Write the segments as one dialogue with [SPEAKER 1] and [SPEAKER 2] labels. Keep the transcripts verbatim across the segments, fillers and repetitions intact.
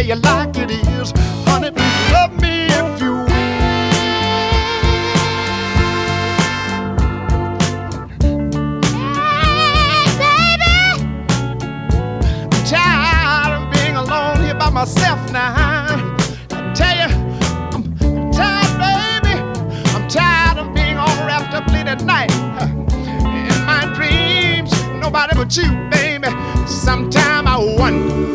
[SPEAKER 1] you like it is. Honey, love me if you will. Hey, baby, I'm tired of being alone here by myself now. I tell you, I'm tired, baby. I'm tired of being all wrapped up late at night. In my dreams, nobody but you, baby. Sometime I wonder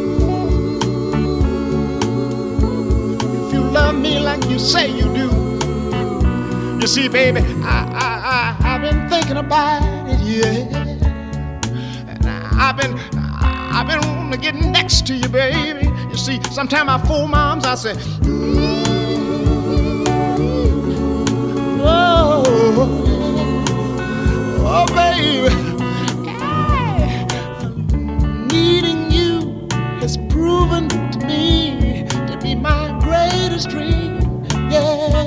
[SPEAKER 1] if you love me like you say you do. You see, baby, I, I, I, I've been thinking about it, yeah. And I've been, I've been wanting to get next to you, baby. You see, sometime I fool my arms, I say, oh, oh, baby. Needing you has proven to me to be my greatest dream, yeah.